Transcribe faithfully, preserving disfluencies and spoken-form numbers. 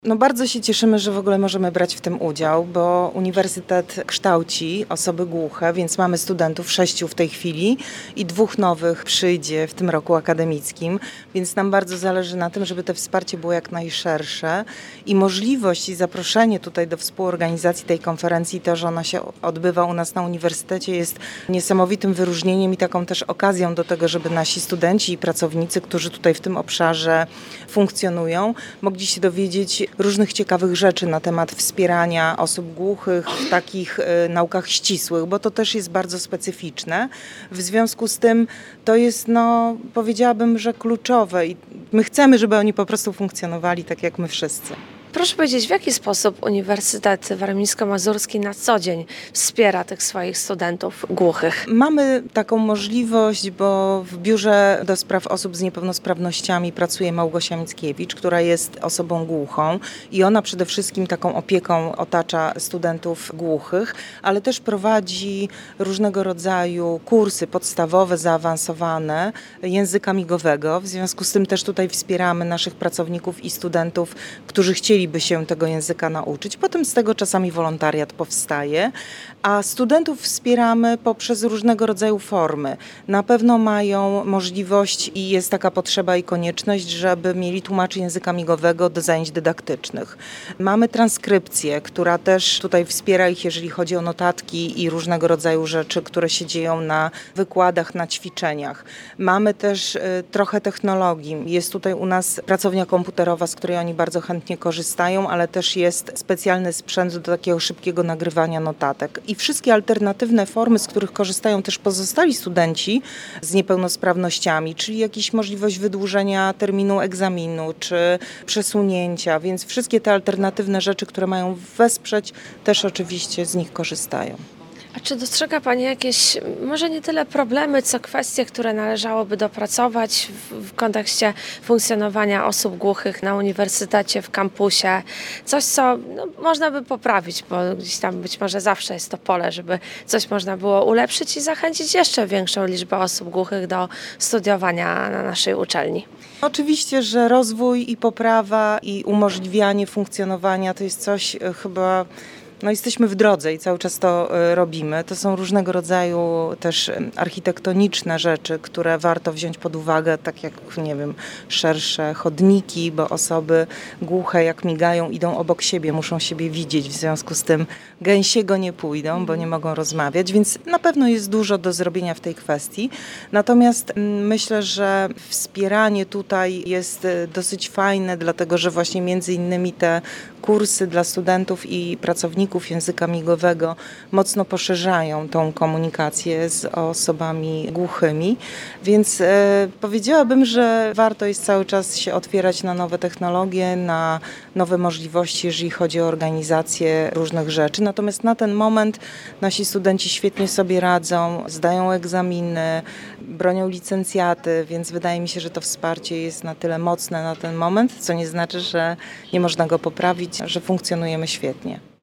No bardzo się cieszymy, że w ogóle możemy brać w tym udział, bo uniwersytet kształci osoby głuche, więc mamy studentów, sześciu w tej chwili i dwóch nowych przyjdzie w tym roku akademickim, więc nam bardzo zależy na tym, żeby to wsparcie było jak najszersze i możliwość i zaproszenie tutaj do współorganizacji tej konferencji, to, że ona się odbywa u nas na uniwersytecie, jest niesamowitym wyróżnieniem i taką też okazją do tego, żeby nasi studenci i pracownicy, którzy tutaj w tym obszarze funkcjonują, mogli się dowiedzieć różnych ciekawych rzeczy na temat wspierania osób głuchych w takich y, naukach ścisłych, bo to też jest bardzo specyficzne. W związku z tym to jest, no, powiedziałabym, że kluczowe i my chcemy, żeby oni po prostu funkcjonowali tak jak my wszyscy. Proszę powiedzieć, w jaki sposób Uniwersytet Warmińsko-Mazurski na co dzień wspiera tych swoich studentów głuchych? Mamy taką możliwość, bo w Biurze do Spraw Osób z Niepełnosprawnościami pracuje Małgosia Mickiewicz, która jest osobą głuchą i ona przede wszystkim taką opieką otacza studentów głuchych, ale też prowadzi różnego rodzaju kursy podstawowe, zaawansowane języka migowego. W związku z tym też tutaj wspieramy naszych pracowników i studentów, którzy chcieli by się tego języka nauczyć. Potem z tego czasami wolontariat powstaje, a studentów wspieramy poprzez różnego rodzaju formy. Na pewno mają możliwość i jest taka potrzeba i konieczność, żeby mieli tłumaczy języka migowego do zajęć dydaktycznych. Mamy transkrypcję, która też tutaj wspiera ich, jeżeli chodzi o notatki i różnego rodzaju rzeczy, które się dzieją na wykładach, na ćwiczeniach. Mamy też y, trochę technologii. Jest tutaj u nas pracownia komputerowa, z której oni bardzo chętnie korzystają, ale też jest specjalny sprzęt do takiego szybkiego nagrywania notatek. I wszystkie alternatywne formy, z których korzystają też pozostali studenci z niepełnosprawnościami, czyli jakaś możliwość wydłużenia terminu egzaminu, czy przesunięcia, więc wszystkie te alternatywne rzeczy, które mają wesprzeć, też oczywiście z nich korzystają. A czy dostrzega Pani jakieś, może nie tyle problemy, co kwestie, które należałoby dopracować w, w kontekście funkcjonowania osób głuchych na uniwersytecie, w kampusie? Coś, co no, można by poprawić, bo gdzieś tam być może zawsze jest to pole, żeby coś można było ulepszyć i zachęcić jeszcze większą liczbę osób głuchych do studiowania na naszej uczelni. Oczywiście, że rozwój i poprawa i umożliwianie funkcjonowania to jest coś e, chyba... No jesteśmy w drodze i cały czas to robimy. To są różnego rodzaju też architektoniczne rzeczy, które warto wziąć pod uwagę, tak jak, nie wiem, szersze chodniki, bo osoby głuche jak migają, idą obok siebie, muszą siebie widzieć, w związku z tym gęsiego nie pójdą, bo nie mogą rozmawiać, więc na pewno jest dużo do zrobienia w tej kwestii. Natomiast myślę, że wspieranie tutaj jest dosyć fajne, dlatego że właśnie między innymi te kursy dla studentów i pracowników języka migowego mocno poszerzają tą komunikację z osobami głuchymi, więc e, powiedziałabym, że warto jest cały czas się otwierać na nowe technologie, na nowe możliwości, jeżeli chodzi o organizację różnych rzeczy. Natomiast na ten moment nasi studenci świetnie sobie radzą, zdają egzaminy, bronią licencjaty, więc wydaje mi się, że to wsparcie jest na tyle mocne na ten moment, co nie znaczy, że nie można go poprawić, że funkcjonujemy świetnie.